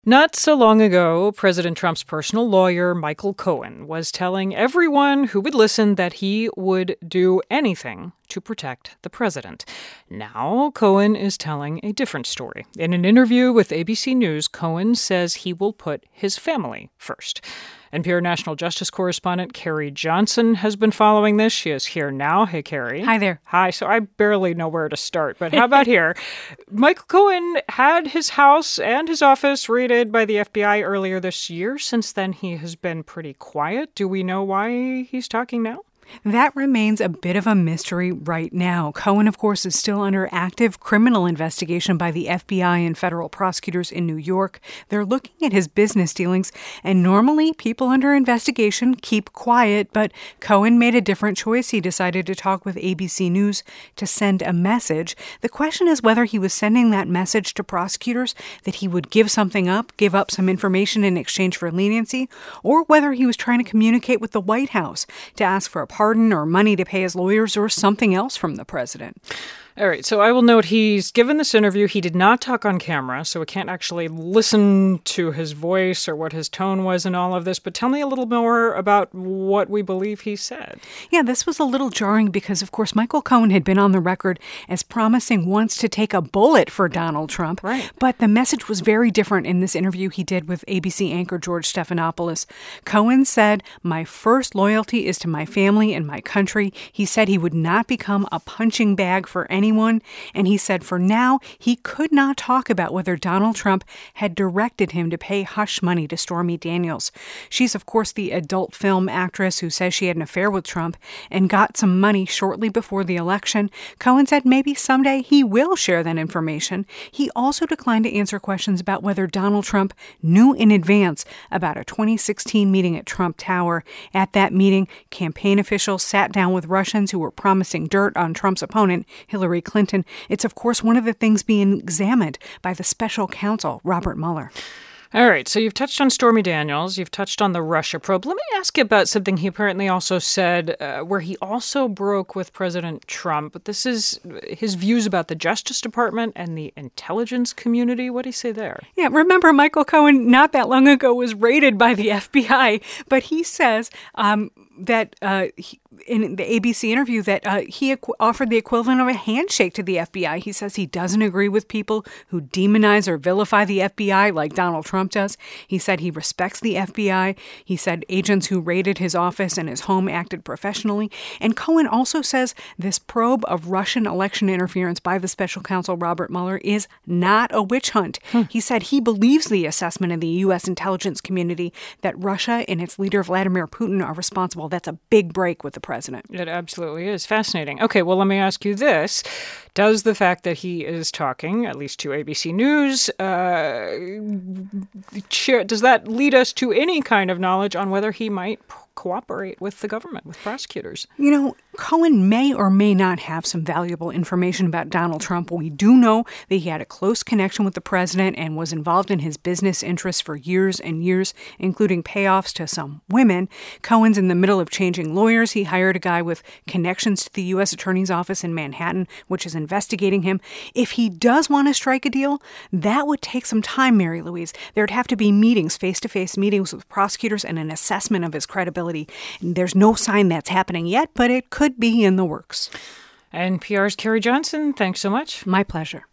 Not so long ago, President Trump's personal lawyer, Michael Cohen, was telling everyone who would listen that he would do anything to protect the president. Now, Cohen is telling a different story. In an interview with ABC News, Cohen says he will put his family first. NPR National Justice Correspondent Carrie Johnson has been following this. She is here now. Hey, Carrie. Hi there. Hi. So I barely know where to start, but how about here? Michael Cohen had his house and his office raided by the FBI earlier this year. Since then, he has been pretty quiet. Do we know why he's talking now? That remains a bit of a mystery right now. Cohen, of course, is still under active criminal investigation by the FBI and federal prosecutors in New York. They're looking at his business dealings, and normally people under investigation keep quiet, but Cohen made a different choice. He decided to talk with ABC News to send a message. The question is whether he was sending that message to prosecutors that he would give something up, give up some information in exchange for leniency, or whether he was trying to communicate with the White House to ask for a pardon or money to pay his lawyers or something else from the president. All right, so I will note he's given this interview. He did not talk on camera, so we can't actually listen to his voice or what his tone was in all of this. But tell me a little more about what we believe he said. Yeah, this was a little jarring because, of course, Michael Cohen had been on the record as promising once to take a bullet for Donald Trump. Right. But the message was very different in this interview he did with ABC anchor George Stephanopoulos. Cohen said, "My first loyalty is to my family and my country." He said he would not become a punching bag for anyone. And he said for now, he could not talk about whether Donald Trump had directed him to pay hush money to Stormy Daniels. She's, of course, the adult film actress who says she had an affair with Trump and got some money shortly before the election. Cohen said maybe someday he will share that information. He also declined to answer questions about whether Donald Trump knew in advance about a 2016 meeting at Trump Tower. At that meeting, campaign officials sat down with Russians who were promising dirt on Trump's opponent, Hillary Clinton. It's, of course, one of the things being examined by the special counsel, Robert Mueller. All right, so you've touched on Stormy Daniels. You've touched on the Russia probe. Let me ask you about something he apparently also said where he also broke with President Trump. But this is his views about the Justice Department and the intelligence community. What did he say there? Yeah, remember Michael Cohen not that long ago was raided by the FBI, but he says that in the ABC interview that he offered the equivalent of a handshake to the FBI. He says he doesn't agree with people who demonize or vilify the FBI like Donald Trump does. He said he respects the FBI. He said agents who raided his office and his home acted professionally. And Cohen also says this probe of Russian election interference by the special counsel Robert Mueller is not a witch hunt. He said he believes the assessment of the U.S. intelligence community that Russia and its leader Vladimir Putin are responsible. That's a big break with the president. It absolutely is. Fascinating. Okay, well, let me ask you this. Does the fact that he is talking, at least to ABC News, does that lead us to any kind of knowledge on whether he might cooperate with the government, with prosecutors? You know, Cohen may or may not have some valuable information about Donald Trump. We do know that he had a close connection with the president and was involved in his business interests for years and years, including payoffs to some women. Cohen's in the middle of changing lawyers. He hired a guy with connections to the U.S. Attorney's Office in Manhattan, which is investigating him. If he does want to strike a deal, that would take some time, Mary Louise. There'd have to be meetings, face-to-face meetings with prosecutors and an assessment of his credibility. There's no sign that's happening yet, but it could be in the works. NPR's Carrie Johnson, thanks so much. My pleasure.